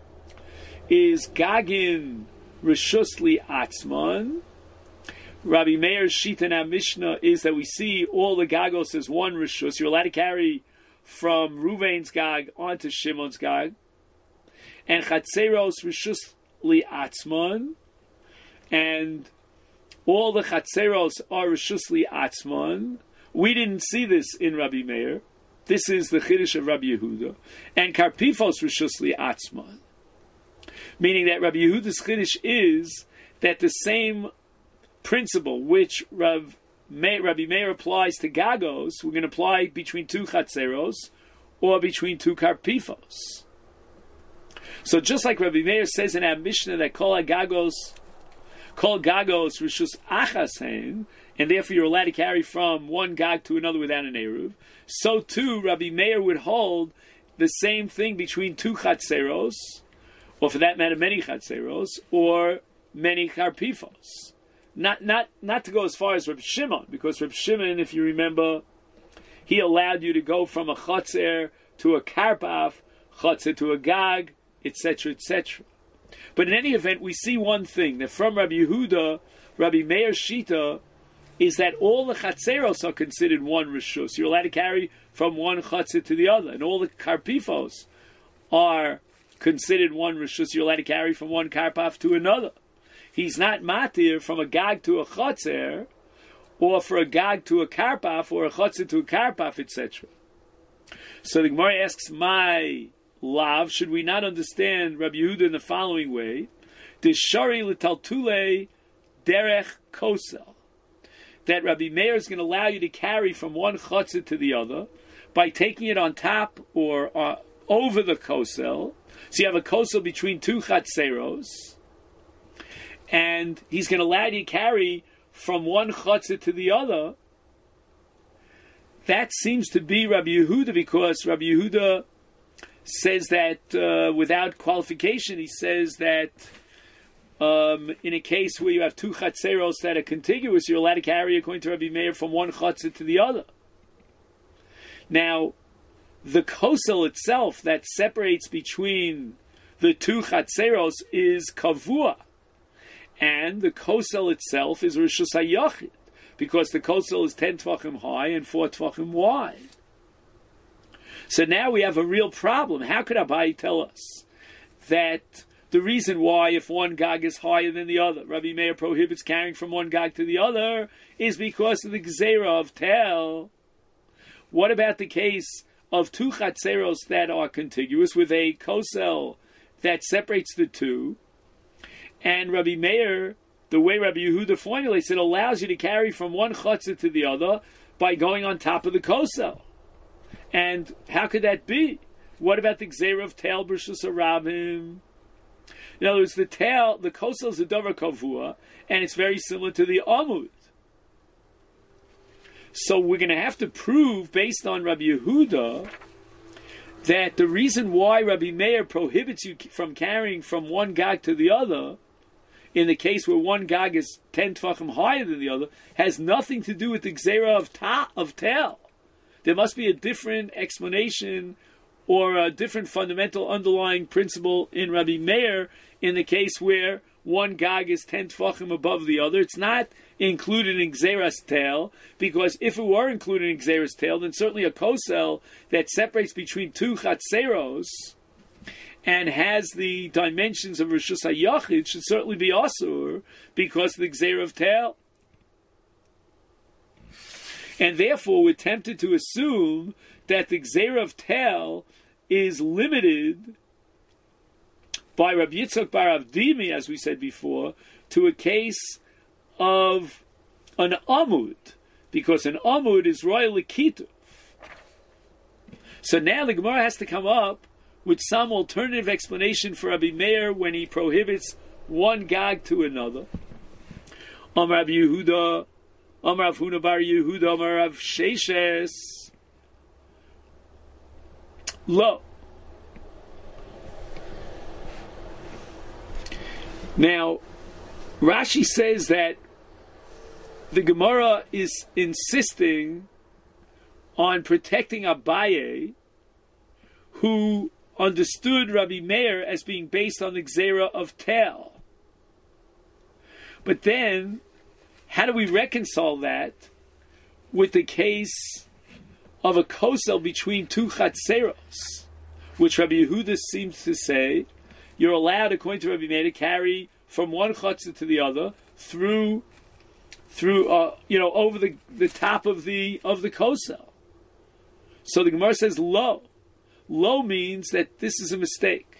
is Gagin Rishus Li Atzman. Rabbi Meir's Shita in our Mishnah is that we see all the Gagos as one Rishus. You're allowed to carry from Ruvain's Gag onto Shimon's Gag. And Chatzeros Rishus Li Atzman. And all the Chatzeros are Rishus Li Atzman. We didn't see this in Rabbi Meir. This is the Chiddush of Rabbi Yehuda. And Karpifos Rishus Li Atzman. Meaning that Rabbi Yehuda's Chiddush is that the same principle which Rabbi Meir applies to Gagos, we're going to apply between two Chatzeros or between two Karpifos. So just like Rabbi Meir says in our Mishnah that Kol Gagos Rishus Achas Hein, and therefore you're allowed to carry from one Gag to another without an Eruv, so too Rabbi Meir would hold the same thing between two Chatzeros, or for that matter many Chatzeros, or many Karpifos. Not to go as far as Reb Shimon, because Reb Shimon, if you remember, he allowed you to go from a Chatzer to a Karpaf, Chatzer to a Gag, etc., etc. But in any event, we see one thing, that from Rabbi Yehuda, Rabbi Meir Shita, is that all the Chatzeros are considered one Rishus. You're allowed to carry from one Chatzer to the other. And all the Karpifos are considered one Rishus. You're allowed to carry from one Karpaf to another. He's not matir from a Gag to a Chatzer, or for a Gag to a Karpaf, or a Chatzer to a Karpaf, etc. So the Gemara asks, my Lav, should we not understand Rabbi Yehuda in the following way? Dishari l'taltule derech kosel. that Rabbi Meir is going to allow you to carry from one chutzah to the other by taking it on top or over the kosel. So you have a kosel between two chatzeros, and he's going to allow you to carry from one chutzah to the other. That seems to be Rabbi Yehuda, because Rabbi Yehuda says that without qualification, he says that in a case where you have two chatzeros that are contiguous, you're allowed to carry, according to Rabbi Meir, from one chatzah to the other. Now, the kosel itself that separates between the two chatzeros is kavua, and the kosel itself is rishus hayachid, because the kosel is 10 tvachim high and 4 tvachim wide. So now we have a real problem. How could Abai tell us that the reason why, if one gag is higher than the other, Rabbi Meir prohibits carrying from one gag to the other, is because of the gzeira of tel? What about the case of two chatzeros that are contiguous with a kosel that separates the two? And Rabbi Meir, the way Rabbi Yehuda formulates it, allows you to carry from one chatzah to the other by going on top of the kosel. And how could that be? What about the gzeira of tel b'rishus harabim? In other words, the kosel is a davar kavua, and it's very similar to the amud. So we're going to have to prove, based on Rabbi Yehuda, that the reason why Rabbi Meir prohibits you from carrying from one gag to the other, in the case where one gag is 10 tvachim higher than the other, has nothing to do with the gzeira of tel. There must be a different explanation or a different fundamental underlying principle in Rabbi Meir in the case where one gag is 10 tvachim above the other. It's not included in gzeiras tel, because if it were included in gzeiras tel, then certainly a kosel that separates between two chatzeros and has the dimensions of rishus hayachid should certainly be asur because of the gzeira of tel. And therefore, we're tempted to assume that the gzeira of tel is limited by Rabbi Yitzchak bar Avdimi, as we said before, to a case of an amud, because an amud is royal likituv. So now the Gemara has to come up with some alternative explanation for Rabbi Meir when he prohibits one gag to another. Amar Rabbi Yehuda, Amar Rav Huna bar Yehuda, Amar Rav Sheshes. Lo. Now, Rashi says that the Gemara is insisting on protecting Abaye, who understood Rabbi Meir as being based on the gzeira of tel. But then, how do we reconcile that with the case of a kosel between two chatzeros, which Rabbi Yehuda seems to say you're allowed, according to Rabbi Meir, to carry from one chatzah to the other through over the top of the kosel. So the Gemara says lo. Lo means that this is a mistake.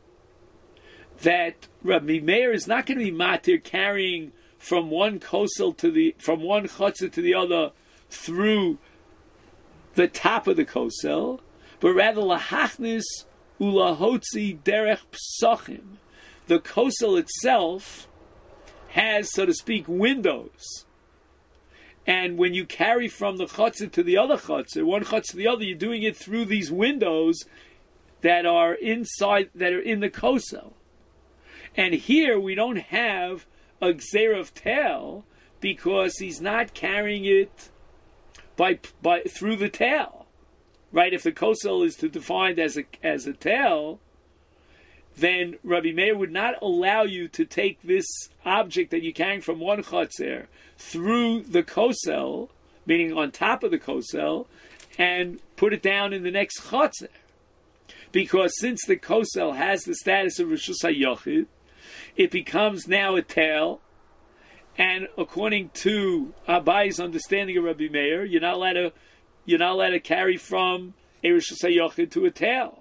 That Rabbi Meir is not going to be matir carrying from one kosel from one chatzah to the other through the top of the kosel, but rather lahachnis ulahotzi derech psachim. The kosel itself has, so to speak, windows. And when you carry from the chatzah to the other chatzah, one chatzah to the other, you're doing it through these windows that are inside, that are in the kosel. And here we don't have a gzeira of tel because he's not carrying it by through the tel, right? If the kosel is defined as a tel, then Rabbi Meir would not allow you to take this object that you're carrying from one chatzah through the kosel, meaning on top of the kosel, and put it down in the next chatzah. Because since the kosel has the status of rishus hayachid, it becomes now a tel, and according to Abaye's understanding of Rabbi Meir, you're not allowed to carry from a rishus hayachid to a tel.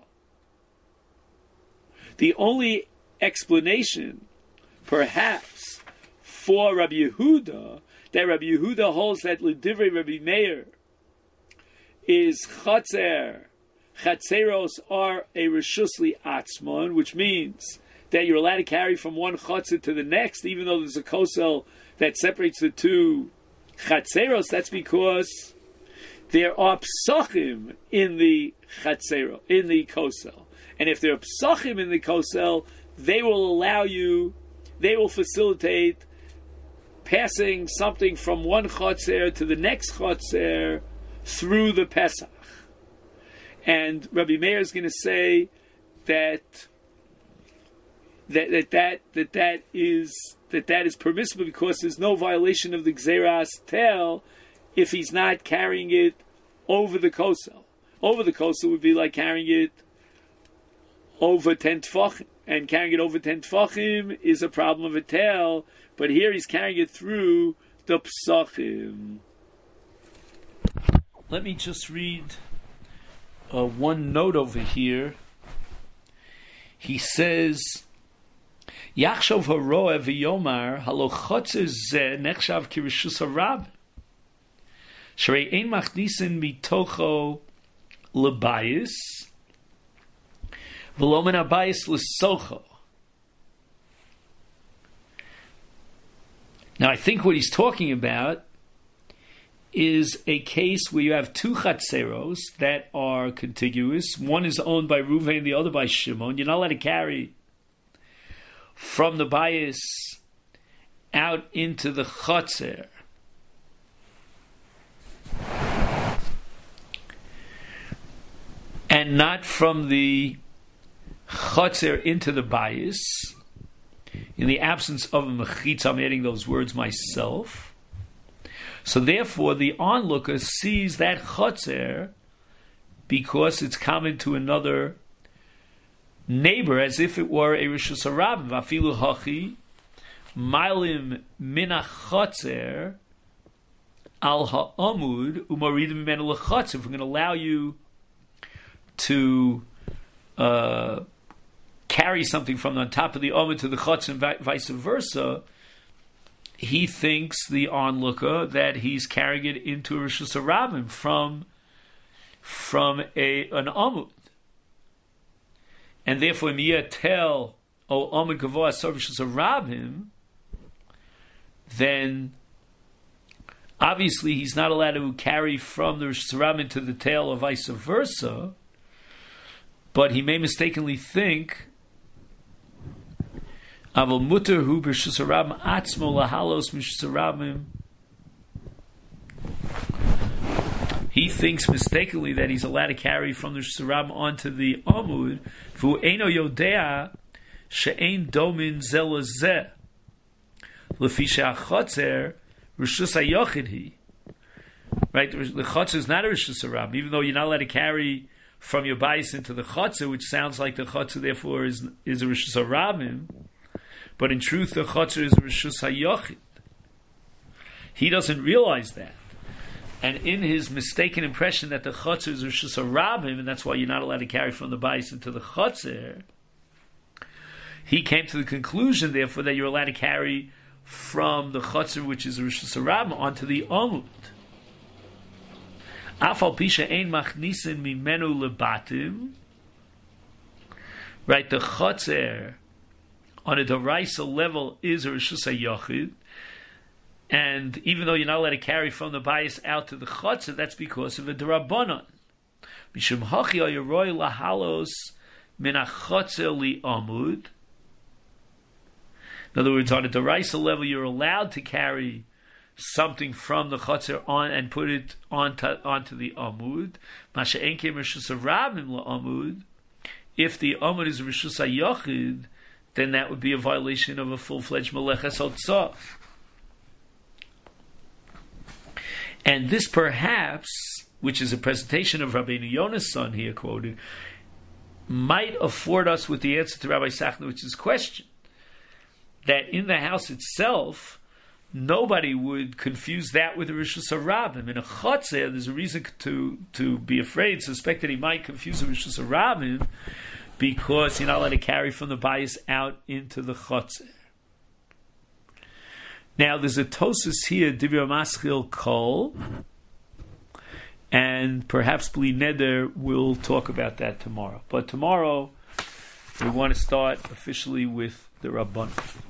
The only explanation, perhaps, for Rabbi Yehuda that Rabbi Yehuda holds that L'divrei Rabbi Meir is Chatzer. Chatzeros are a Reshus Li'atzmon, which means that you're allowed to carry from one Chatzer to the next, even though there's a kosel that separates the two Chatzeros. That's because there are psachim in the Chatzero, in the kosel. And if there are psachim in the kosel, they will facilitate passing something from one chotzer to the next chotzer through the Pesach. And Rabbi Meir is going to say that is permissible because there's no violation of the Gzeras Tel if he's not carrying it over the kosel. Over the kosel would be like carrying it over 10 tefachim. And carrying it over 10 tefachim is a problem of a tel, but here he's carrying it through the psachim. Let me just read one note over here. He says, Yachshov haroeh v'yomar halo chotzer zeh nechshav ki reshus harab shrei ein machnisin mitocho lebayis v'lo min habayis l'socho. Now I think what he's talking about is a case where you have two chatzeros that are contiguous. One is owned by Reuven, the other by Shimon. You're not allowed to carry from the bayis out into the chatzer. And not from the chatzer into the bayis. In the absence of a mechitza, I'm adding those words myself. So therefore, the onlooker sees that chotzer because it's common to another neighbor, as if it were a reshus harabim. Vafilu hachi malim mina chotzer al ha'amud umaridim mimenu lechotzer. If we're going to allow you to carry something from on top of the amud to the chotzer and vice versa, he thinks, the onlooker, that he's carrying it into a reshus harabim from an amud, and therefore miyah tel o amud gavoah asar reshus harabim. Then obviously he's not allowed to carry from the reshus harabim to the tail or vice versa. But he may mistakenly think Aval muter hu b'reshus harabim atzmo lahalos mishus harabim. He thinks mistakenly that he's allowed to carry from the reshus harabim onto the amud. V'hu eino yodea she'ein domin zeh lezeh lefi she'achotzer reshus hayochid hi. Right, the chotzer is not a reshus harabim, even though you're not allowed to carry from your bayis into the chotzer, which sounds like the chotzer therefore is a reshus harabim. But in truth, the chotzer is reshus hayochid. He doesn't realize that. And in his mistaken impression that the chotzer is reshus harabim, and that's why you're not allowed to carry from the bayis into the chotzer, he came to the conclusion, therefore, that you're allowed to carry from the chotzer, which is reshus harabim, onto the amud. Afal pisha ein machnisin mimenu lebatim. Right, the chotzer on a deraisa level is a reshus hayochid, and even though you're not allowed to carry from the bayis out to the chotzer, that's because of a derabanan. Mishum hachi ayiroi lahalos min hachotzer li amud. In other words, on a deraisa level, you're allowed to carry something from the chotzer on and put it onto the amud. Masha enkem reshus harabim la amud. If the amud is reshus hayochid, then that would be a violation of a full-fledged meleches hotzah. And this perhaps, which is a presentation of Rabbeinu Yonah's son here quoted, might afford us with the answer to Rabbi Sachnowitz's question, that in the house itself, nobody would confuse that with a reshus harabim. In a chotzer, there's a reason to be afraid, suspect that he might confuse a reshus harabim, because you're not allowed to carry from the bayis out into the chotzer. Now, there's a Tosas here, Divya Maschil Kol, and perhaps Bli Neder will talk about that tomorrow. But tomorrow, we want to start officially with the Rabban.